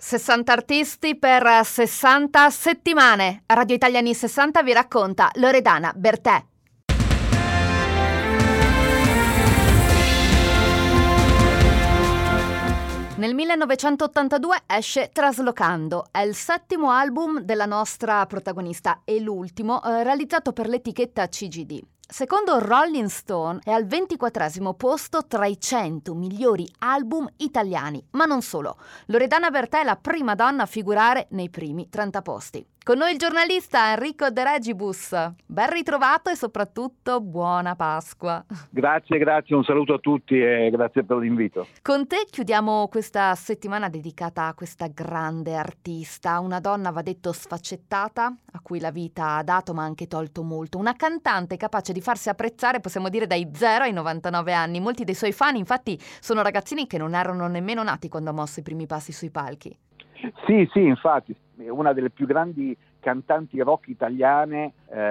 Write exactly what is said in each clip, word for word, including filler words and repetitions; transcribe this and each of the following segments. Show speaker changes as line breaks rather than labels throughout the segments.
sessanta artisti per sessanta settimane. Radio Italia anni sessanta vi racconta Loredana Bertè. Nel millenovecentottantadue esce Traslocando, è il settimo album della nostra protagonista e l'ultimo eh, realizzato per l'etichetta C G D. Secondo Rolling Stone è al ventiquattresimo posto tra i cento migliori album italiani, ma non solo. Loredana Bertè è la prima donna a figurare nei primi trenta posti. Con noi il giornalista Enrico De Regibus. Ben ritrovato e soprattutto buona Pasqua.
Grazie, grazie, un saluto a tutti e grazie per l'invito.
Con te chiudiamo questa settimana dedicata a questa grande artista, una donna, va detto, sfaccettata, a cui la vita ha dato ma anche tolto molto, una cantante capace di farsi apprezzare, possiamo dire, dai zero ai novantanove anni. Molti dei suoi fan infatti sono ragazzini che non erano nemmeno nati quando ha mosso i primi passi sui palchi.
Sì, sì, infatti, è una delle più grandi cantanti rock italiane,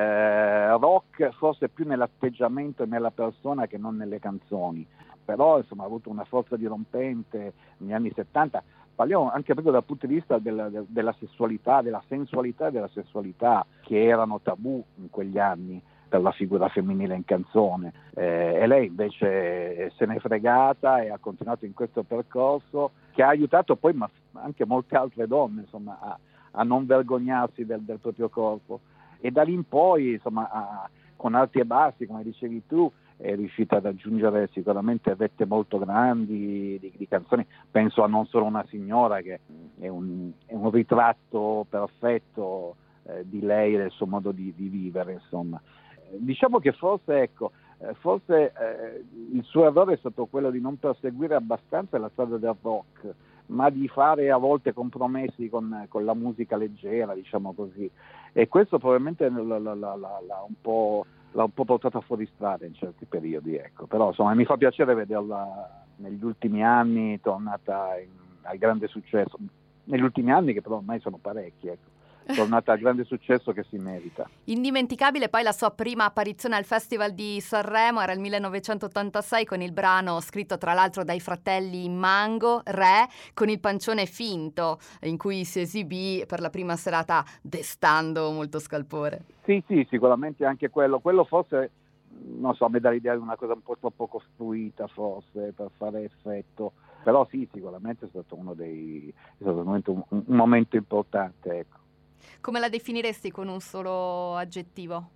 eh, rock forse più nell'atteggiamento e nella persona che non nelle canzoni, però insomma ha avuto una forza dirompente negli anni settanta. Parliamo anche proprio dal punto di vista della, della sessualità, della sensualità e della sessualità, che erano tabù in quegli anni per la figura femminile in canzone, eh, e lei invece se n'è fregata e ha continuato in questo percorso che ha aiutato poi ma anche molte altre donne, insomma, a, a non vergognarsi del, del proprio corpo, e da lì in poi, insomma, a, con alti e bassi, come dicevi tu, è riuscita ad aggiungere sicuramente vette molto grandi di, di canzoni. Penso a Non solo una signora, che è un, è un ritratto perfetto eh, di lei e del suo modo di, di vivere, insomma. Diciamo che forse, ecco, eh, forse eh, il suo errore è stato quello di non perseguire abbastanza la strada del rock, ma di fare a volte compromessi con, con la musica leggera, diciamo così, e questo probabilmente l'ha, l'ha, l'ha, l'ha, un po', l'ha un po' portata fuori strada in certi periodi, ecco. Però insomma mi fa piacere vederla negli ultimi anni tornata in, al grande successo, negli ultimi anni che però ormai sono parecchi, ecco. Tornata al grande successo che si merita.
Indimenticabile poi la sua prima apparizione al Festival di Sanremo, era il millenovecentottantasei, con il brano scritto tra l'altro dai fratelli Mango, Re, con il pancione finto, in cui si esibì per la prima serata destando molto scalpore.
Sì, sì, sicuramente anche quello. Quello forse, non so, mi dà l'idea di una cosa un po' troppo costruita forse per fare effetto, però sì, sicuramente è stato uno dei è stato un momento, un, un momento importante, ecco.
Come la definiresti con un solo aggettivo?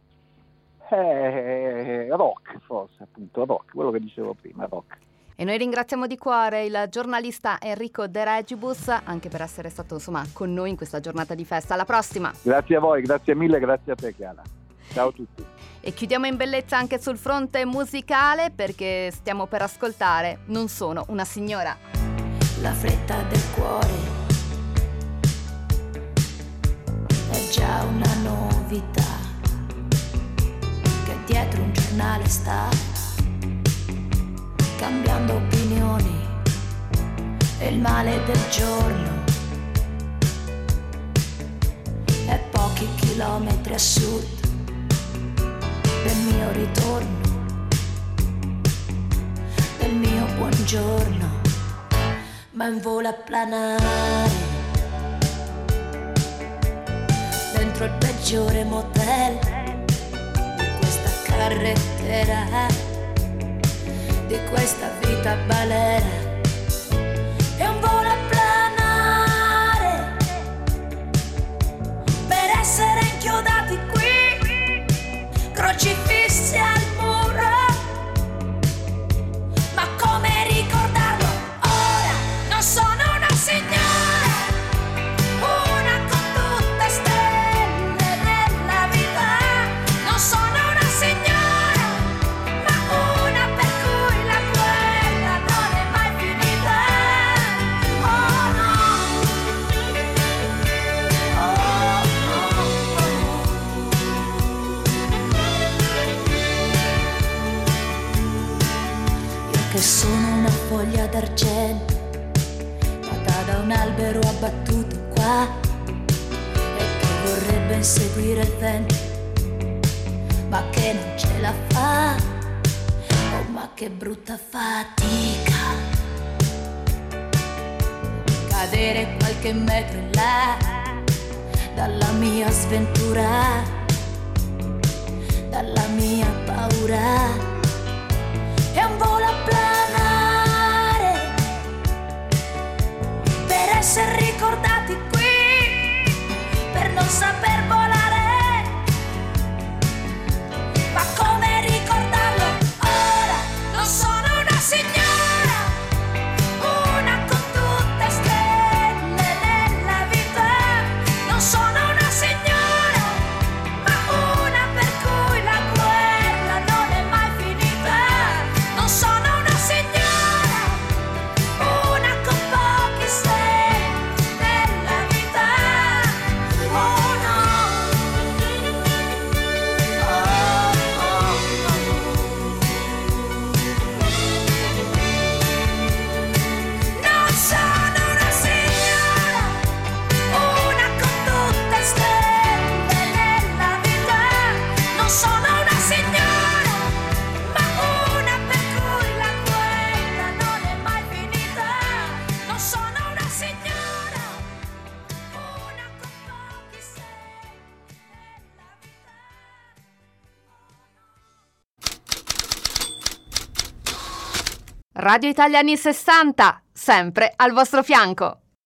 Eh, rock, forse, appunto, rock, quello che dicevo prima, rock.
E noi ringraziamo di cuore il giornalista Enrico De Regibus anche per essere stato, insomma, con noi in questa giornata di festa. Alla prossima!
Grazie a voi, grazie mille, grazie a te, Chiara. Ciao a tutti.
E chiudiamo in bellezza anche sul fronte musicale, perché stiamo per ascoltare Non sono una signora.
La fretta del cuore è già una novità, che dietro un giornale sta cambiando opinioni e il male del giorno è pochi chilometri a sud del mio ritorno, del mio buongiorno, ma in volo a planare dentro il peggiore motel di questa carrettera, di questa vita balera. È un volo a planare per essere inchiodati qui, crocifissi al muro. Ma come ricordarlo ora? Non sono una signora, una con tutte stelle nella vita. Non sono una signora, ma una per cui la guerra non è mai finita. Oh no, oh, oh, oh. Io che sono una foglia d'argento, nata da un albero abbattuto qua, e che vorrebbe inseguire il vento, ma che non ce la fa. Oh, ma che brutta fatica, cadere qualche metro in là dalla mia sventura, dalla mia paura. È un volo a planare per essere ricordati qui, per non saper volare, ma come ricordarlo ora? Non sono una signora, una con tutte stelle nella vita, non sono una signora, ma una per cui la guerra non è mai finita. Non sono una signora, una con pochi stelle nella vita. Oh no, oh, oh, oh. Non sono una signora, una con tutte stelle nella vita. Non sono una signora, ma una per cui la guerra non è mai finita. Non sono una signora, una con pochi stelle nella vita.
Radio Italia anni sessanta, sempre al vostro fianco.